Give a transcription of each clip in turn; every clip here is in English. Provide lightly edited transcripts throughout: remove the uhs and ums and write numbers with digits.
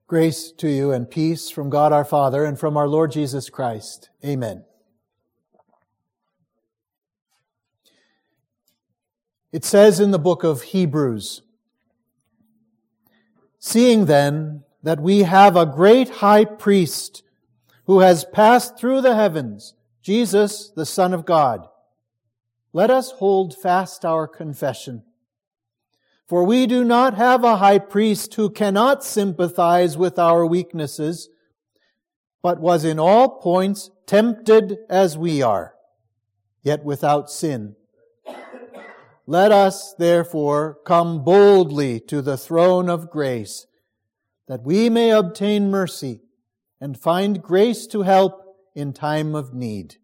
Grace to you and peace from God our Father and from our Lord Jesus Christ. Amen. It says in the book of Hebrews, "Seeing then that we have a great high priest who has passed through the heavens, Jesus, the Son of God, let us hold fast our confession. For we do not have a high priest who cannot sympathize with our weaknesses, but was in all points tempted as we are, yet without sin. Let us, therefore, come boldly to the throne of grace, that we may obtain mercy and find grace to help in time of need."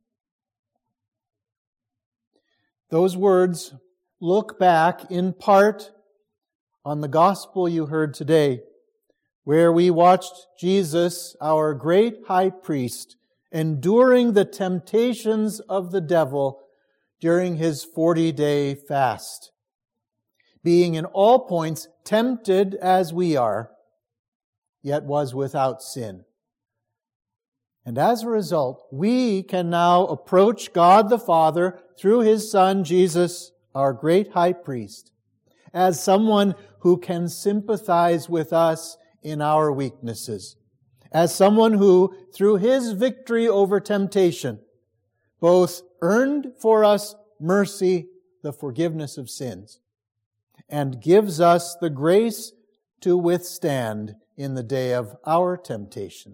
Those words look back in part on the gospel you heard today, where we watched Jesus, our great high priest, enduring the temptations of the devil during his 40-day fast, being in all points tempted as we are, yet was without sin. And as a result, we can now approach God the Father through His Son, Jesus, our great high priest, as someone who can sympathize with us in our weaknesses, as someone who, through His victory over temptation, both earned for us mercy, the forgiveness of sins, and gives us the grace to withstand in the day of our temptation.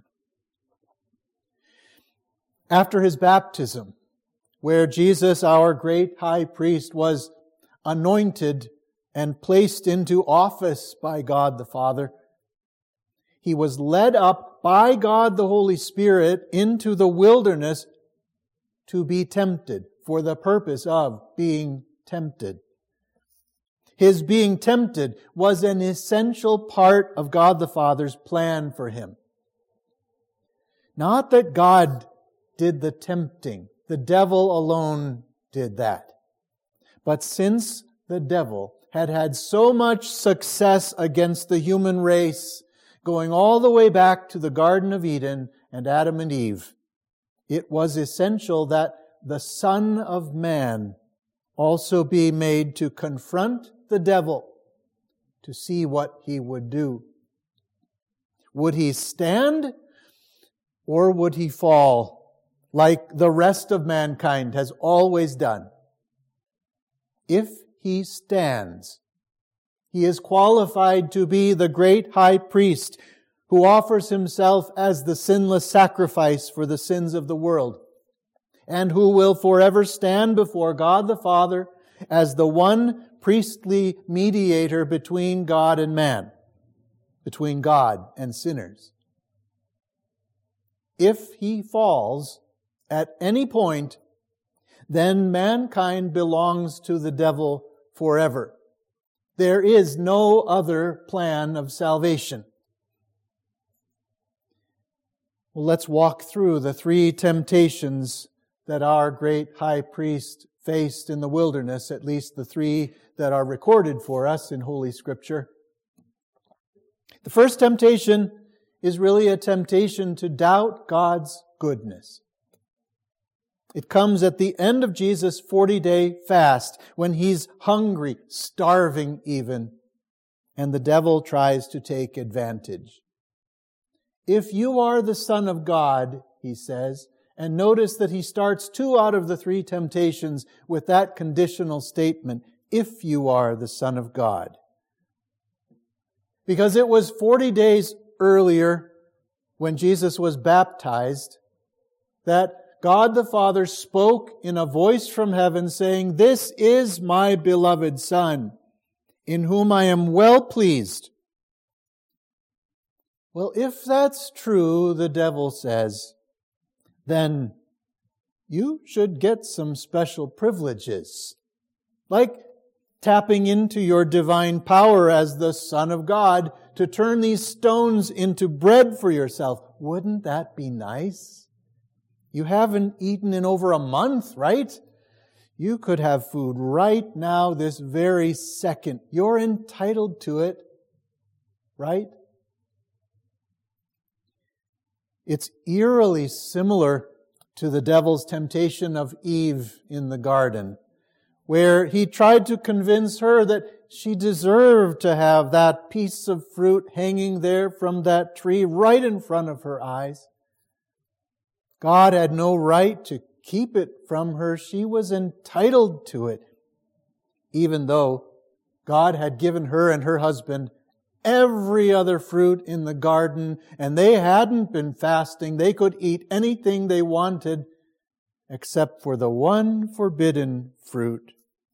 After His baptism, where Jesus, our great high priest, was anointed and placed into office by God the Father, He was led up by God the Holy Spirit into the wilderness to be tempted, for the purpose of being tempted. His being tempted was an essential part of God the Father's plan for Him. Not that God did the tempting. The devil alone did that. But since the devil had so much success against the human race, going all the way back to the Garden of Eden and Adam and Eve, it was essential that the Son of Man also be made to confront the devil, to see what he would do. Would he stand, or would he fall, like the rest of mankind has always done? If he stands, he is qualified to be the great high priest who offers himself as the sinless sacrifice for the sins of the world, and who will forever stand before God the Father as the one priestly mediator between God and man, between God and sinners. If he falls at any point, then mankind belongs to the devil forever. There is no other plan of salvation. Well, let's walk through the three temptations that our great high priest faced in the wilderness, at least the three that are recorded for us in Holy Scripture. The first temptation is really a temptation to doubt God's goodness. It comes at the end of Jesus' 40-day fast, when He's hungry, starving even, and the devil tries to take advantage. If you are the Son of God, He says, and notice that He starts 2 out of the 3 temptations with that conditional statement, if you are the Son of God. Because it was 40 days earlier, when Jesus was baptized, that God the Father spoke in a voice from heaven saying, "This is my beloved Son, in whom I am well pleased." Well, if that's true, the devil says, then you should get some special privileges, like tapping into your divine power as the Son of God to turn these stones into bread for yourself. Wouldn't that be nice? You haven't eaten in over a month, right? You could have food right now, this very second. You're entitled to it, right? It's eerily similar to the devil's temptation of Eve in the garden, where he tried to convince her that she deserved to have that piece of fruit hanging there from that tree right in front of her eyes. God had no right to keep it from her. She was entitled to it, even though God had given her and her husband every other fruit in the garden, and they hadn't been fasting. They could eat anything they wanted except for the one forbidden fruit.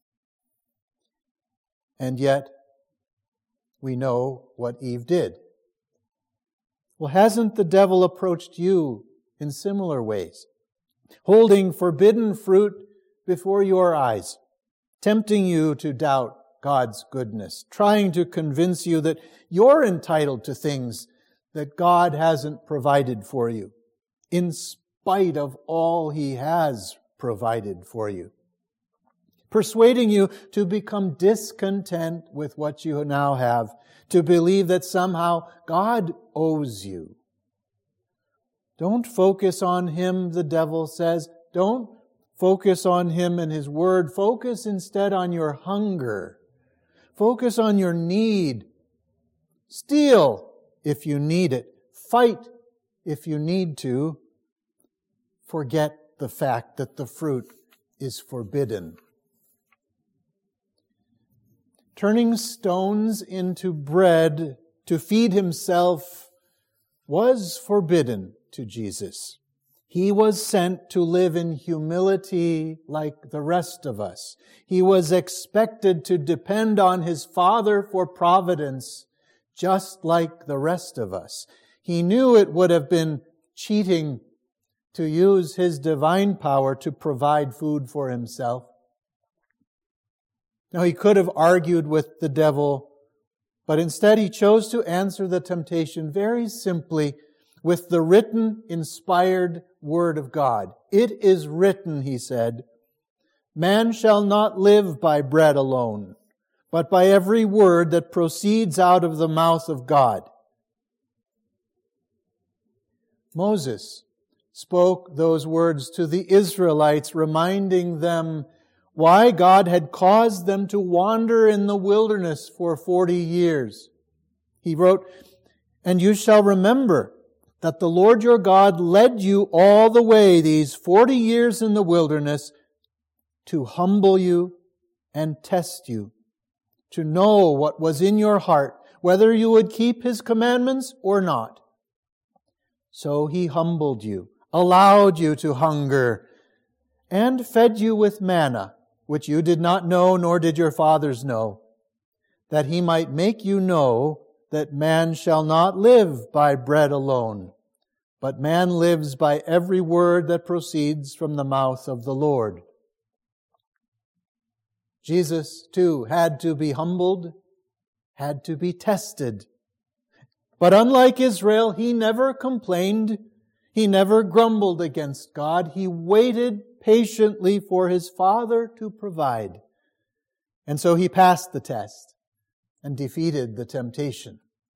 And yet, we know what Eve did. Well, hasn't the devil approached you in similar ways, holding forbidden fruit before your eyes, tempting you to doubt God's goodness, trying to convince you that you're entitled to things that God hasn't provided for you, in spite of all He has provided for you, persuading you to become discontent with what you now have, to believe that somehow God owes you. Don't focus on Him, the devil says. Don't focus on Him and His Word. Focus instead on your hunger. Focus on your need. Steal if you need it. Fight if you need to. Forget the fact that the fruit is forbidden. Turning stones into bread to feed Himself was forbidden to Jesus. He was sent to live in humility like the rest of us. He was expected to depend on His Father for providence, just like the rest of us. He knew it would have been cheating to use His divine power to provide food for Himself. Now, He could have argued with the devil, but instead He chose to answer the temptation very simply with the written, inspired Word of God. It is written, He said, "Man shall not live by bread alone, but by every word that proceeds out of the mouth of God." Moses spoke those words to the Israelites, reminding them why God had caused them to wander in the wilderness for 40 years. He wrote, "And you shall remember that the Lord your God led you all the way these 40 years in the wilderness to humble you and test you, to know what was in your heart, whether you would keep His commandments or not. So He humbled you, allowed you to hunger, and fed you with manna, which you did not know, nor did your fathers know, that He might make you know that man shall not live by bread alone, but man lives by every word that proceeds from the mouth of the Lord." Jesus, too, had to be humbled, had to be tested. But unlike Israel, He never complained. He never grumbled against God. He waited patiently for His Father to provide. And so He passed the test and defeated the temptation.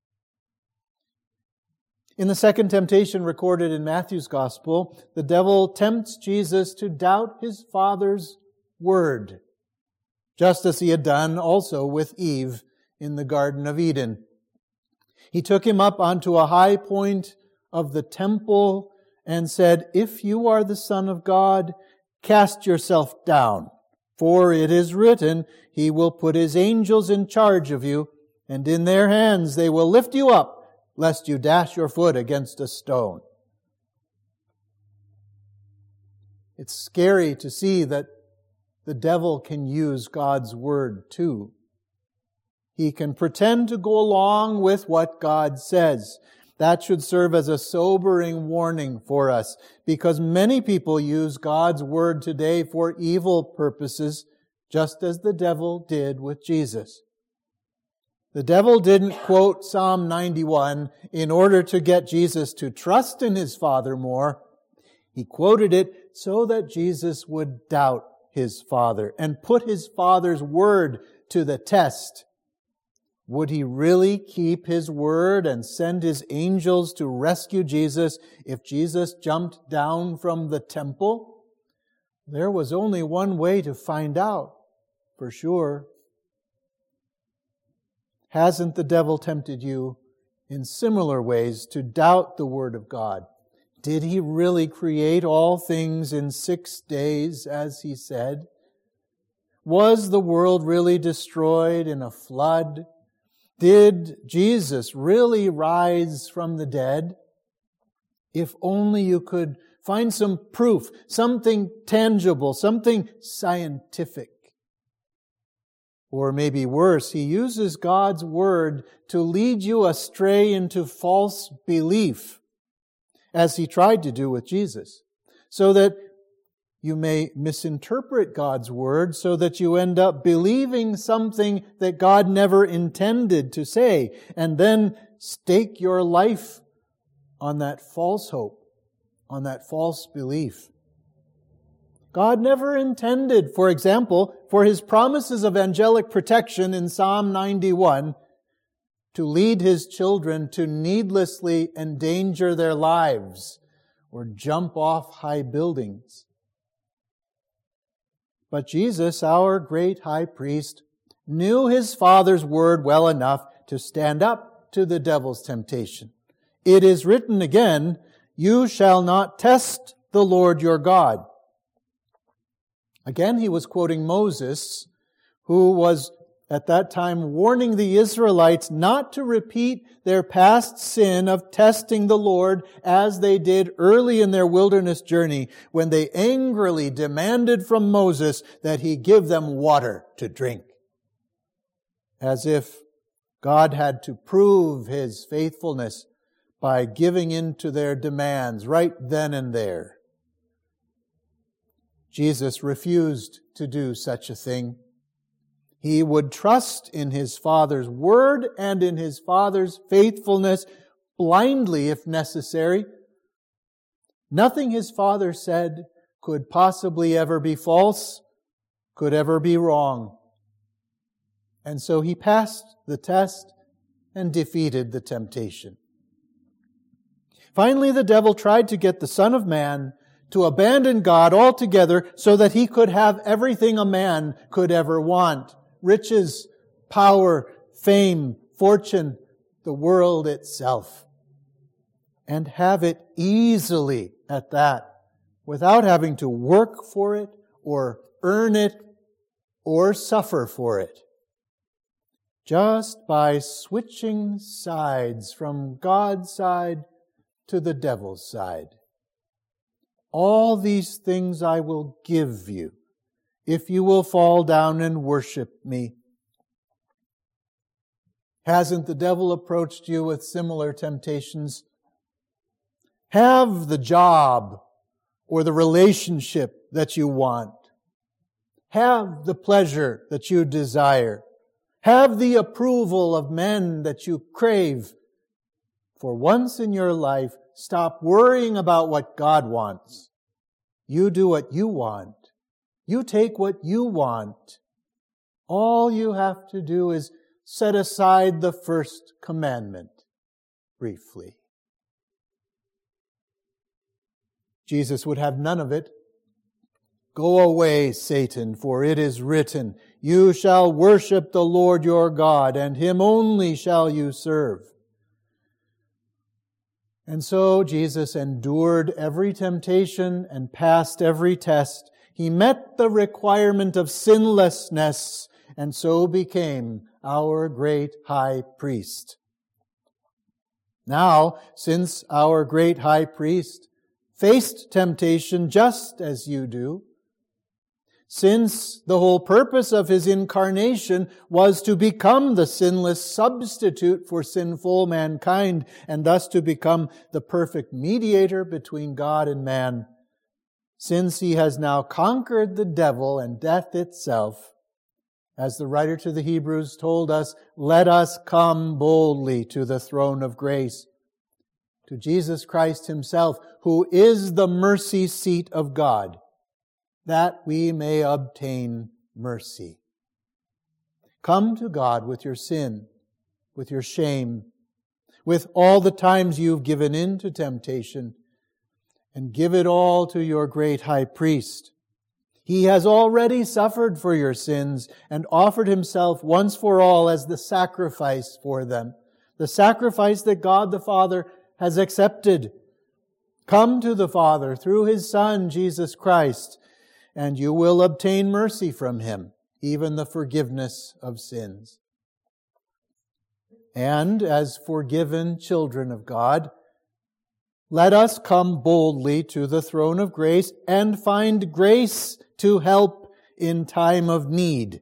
In the second temptation recorded in Matthew's Gospel, the devil tempts Jesus to doubt His Father's word, just as he had done also with Eve in the Garden of Eden. He took him up onto a high point of the temple and said, "If you are the Son of God, cast yourself down, for it is written, He will put His angels in charge of you, and in their hands they will lift you up, lest you dash your foot against a stone." It's scary to see that the devil can use God's word too. He can pretend to go along with what God says. That should serve as a sobering warning for us, because many people use God's word today for evil purposes, just as the devil did with Jesus. The devil didn't quote Psalm 91 in order to get Jesus to trust in His Father more. He quoted it so that Jesus would doubt His Father and put His Father's word to the test. Would he really keep his word and send his angels to rescue Jesus if Jesus jumped down from the temple? There was only one way to find out for sure. Hasn't the devil tempted you in similar ways to doubt the Word of God? Did he really create all things in 6 days, as he said? Was the world really destroyed in a flood? Did Jesus really rise from the dead? If only you could find some proof, something tangible, something scientific. Or maybe worse, he uses God's Word to lead you astray into false belief, as he tried to do with Jesus, so that you may misinterpret God's Word, so that you end up believing something that God never intended to say, and then stake your life on that false hope, on that false belief. God never intended, for example, for His promises of angelic protection in Psalm 91 to lead His children to needlessly endanger their lives or jump off high buildings. But Jesus, our great high priest, knew His Father's word well enough to stand up to the devil's temptation. It is written again, "You shall not test the Lord your God." Again, he was quoting Moses, who was at that time warning the Israelites not to repeat their past sin of testing the Lord as they did early in their wilderness journey when they angrily demanded from Moses that he give them water to drink. As if God had to prove His faithfulness by giving in to their demands right then and there. Jesus refused to do such a thing. He would trust in His Father's word and in His Father's faithfulness blindly if necessary. Nothing His Father said could possibly ever be false, could ever be wrong. And so He passed the test and defeated the temptation. Finally, the devil tried to get the Son of Man to abandon God altogether so that He could have everything a man could ever want. Riches, power, fame, fortune, the world itself. And have it easily at that, without having to work for it, or earn it, or suffer for it. Just by switching sides from God's side to the devil's side. All these things I will give you if you will fall down and worship me. Hasn't the devil approached you with similar temptations? Have the job or the relationship that you want. Have the pleasure that you desire. Have the approval of men that you crave. For once in your life, stop worrying about what God wants. You do what you want. You take what you want. All you have to do is set aside the first commandment, briefly. Jesus would have none of it. Go away, Satan, for it is written, "You shall worship the Lord your God, and Him only shall you serve." And so Jesus endured every temptation and passed every test. He met the requirement of sinlessness and so became our great high priest. Now, since our great high priest faced temptation just as you do, since the whole purpose of His incarnation was to become the sinless substitute for sinful mankind and thus to become the perfect mediator between God and man, since He has now conquered the devil and death itself, as the writer to the Hebrews told us, let us come boldly to the throne of grace, to Jesus Christ Himself, who is the mercy seat of God, that we may obtain mercy. Come to God with your sin with your shame, with all the times you've given in to temptation, and give it all to your great high priest. He has already suffered for your sins and offered himself once for all as the sacrifice for them, the sacrifice that God the Father has accepted. Come to the Father through His Son, Jesus Christ, and you will obtain mercy from Him, even the forgiveness of sins. And as forgiven children of God, let us come boldly to the throne of grace and find grace to help in time of need.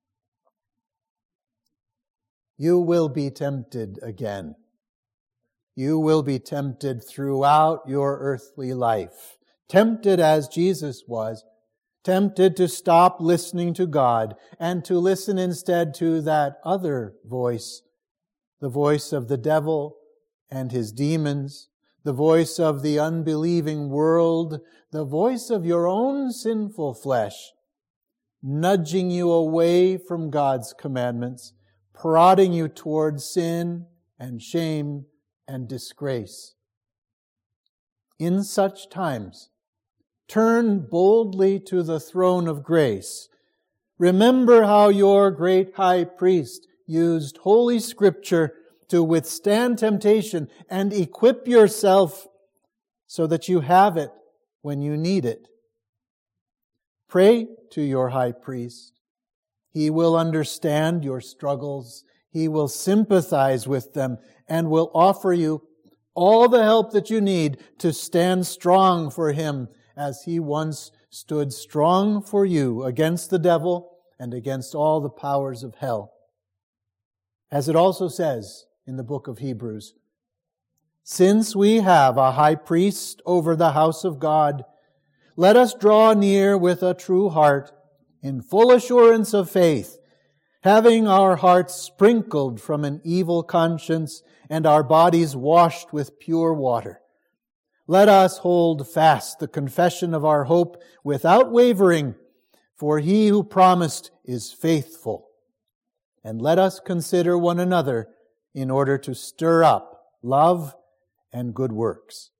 You will be tempted again. You will be tempted throughout your earthly life. Tempted as Jesus was. Tempted to stop listening to God and to listen instead to that other voice. The voice of the devil and his demons. The voice of the unbelieving world. The voice of your own sinful flesh. Nudging you away from God's commandments. Prodding you towards sin and shame and disgrace. In such times, turn boldly to the throne of grace. Remember how your great high priest used Holy Scripture to withstand temptation and equip yourself so that you have it when you need it. Pray to your high priest. He will understand your struggles. He will sympathize with them and will offer you all the help that you need to stand strong for Him as He once stood strong for you against the devil and against all the powers of hell. As it also says in the book of Hebrews, since we have a high priest over the house of God, let us draw near with a true heart in full assurance of faith, having our hearts sprinkled from an evil conscience and our bodies washed with pure water. Let us hold fast the confession of our hope without wavering, for He who promised is faithful. And let us consider one another in order to stir up love and good works.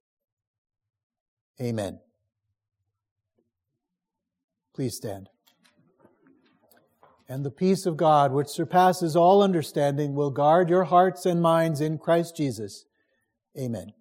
Amen. Please stand. And the peace of God, which surpasses all understanding, will guard your hearts and minds in Christ Jesus. Amen.